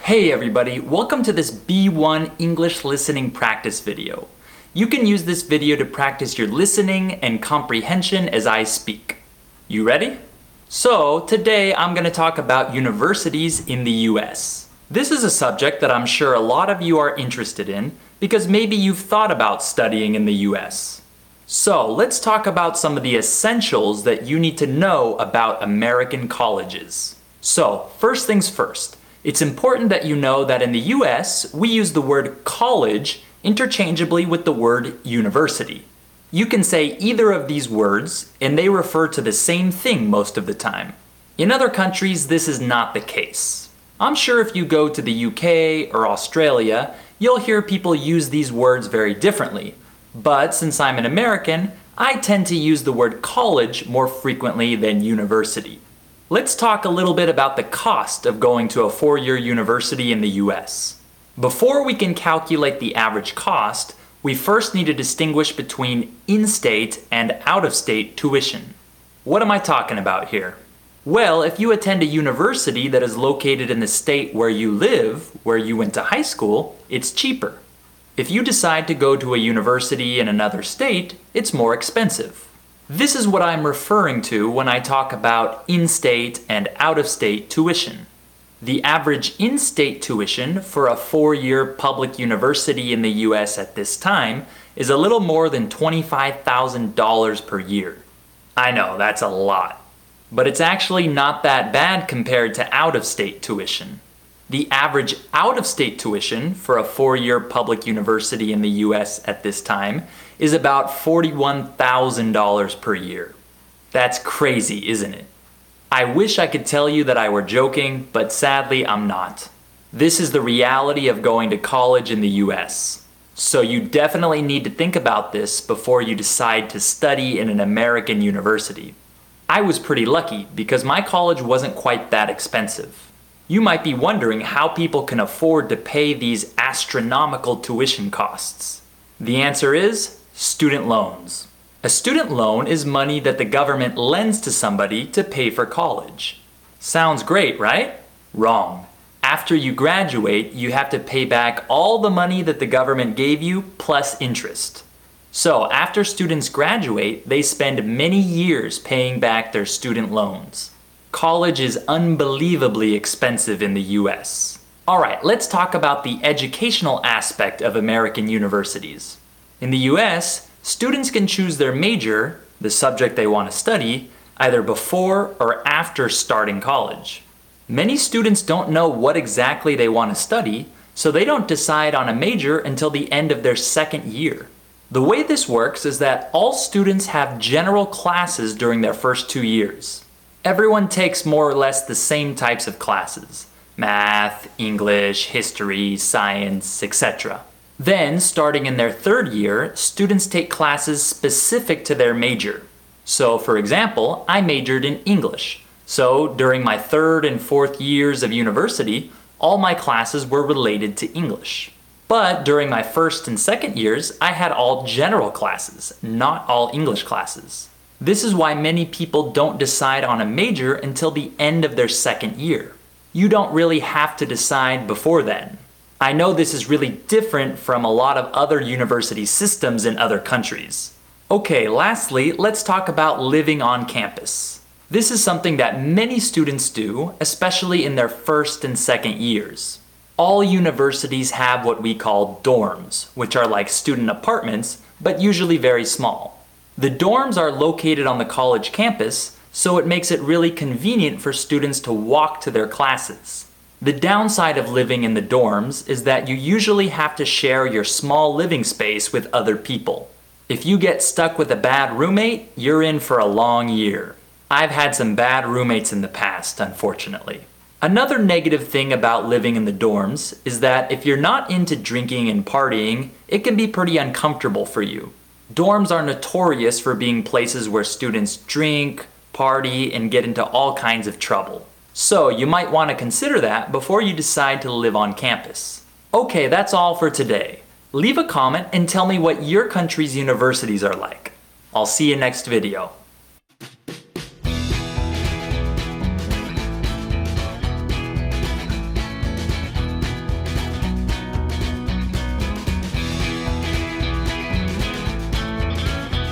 Hey everybody, welcome to this B1 English listening practice video. You can use this video to practice your listening and comprehension as I speak. You ready? So today I'm going to talk about universities in the US. This is a subject that I'm sure a lot of you are interested in because maybe you've thought about studying in the US. So let's talk about some of the essentials that you need to know about American colleges. So first things first. It's important that you know that in the US, we use the word college interchangeably with the word university. You can say either of these words, and they refer to the same thing most of the time. In other countries, this is not the case. I'm sure if you go to the UK or Australia, you'll hear people use these words very differently. But since I'm an American, I tend to use the word college more frequently than university. Let's talk a little bit about the cost of going to a four-year university in the US. Before we can calculate the average cost, we first need to distinguish between in-state and out-of-state tuition. What am I talking about here? Well, if you attend a university that is located in the state where you live, where you went to high school, it's cheaper. If you decide to go to a university in another state, it's more expensive. This is what I'm referring to when I talk about in-state and out-of-state tuition. The average in-state tuition for a four-year public university in the US at this time is a little more than $25,000 per year. I know, that's a lot. But it's actually not that bad compared to out-of-state tuition. The average out-of-state tuition for a four-year public university in the US at this time is about $41,000 per year. That's crazy, isn't it? I wish I could tell you that I were joking, but sadly I'm not. This is the reality of going to college in the US. So you definitely need to think about this before you decide to study in an American university. I was pretty lucky because my college wasn't quite that expensive. You might be wondering how people can afford to pay these astronomical tuition costs. The answer is student loans. A student loan is money that the government lends to somebody to pay for college. Sounds great, right? Wrong. After you graduate, you have to pay back all the money that the government gave you plus interest. So after students graduate, they spend many years paying back their student loans. College is unbelievably expensive in the US. Alright, let's talk about the educational aspect of American universities. In the US, students can choose their major, the subject they want to study, either before or after starting college. Many students don't know what exactly they want to study, so they don't decide on a major until the end of their second year. The way this works is that all students have general classes during their first 2 years. Everyone takes more or less the same types of classes: math, English, history, science, etc. Then, starting in their third year, students take classes specific to their major. So, for example, I majored in English. So, during my third and fourth years of university, all my classes were related to English. But during my first and second years, I had all general classes, not all English classes. This is why many people don't decide on a major until the end of their second year. You don't really have to decide before then. I know this is really different from a lot of other university systems in other countries. Okay, lastly, let's talk about living on campus. This is something that many students do, especially in their first and second years. All universities have what we call dorms, which are like student apartments, but usually very small. The dorms are located on the college campus, so it makes it really convenient for students to walk to their classes. The downside of living in the dorms is that you usually have to share your small living space with other people. If you get stuck with a bad roommate, you're in for a long year. I've had some bad roommates in the past, unfortunately. Another negative thing about living in the dorms is that if you're not into drinking and partying, it can be pretty uncomfortable for you. Dorms are notorious for being places where students drink, party, and get into all kinds of trouble. So you might want to consider that before you decide to live on campus. Okay, that's all for today. Leave a comment and tell me what your country's universities are like. I'll see you next video.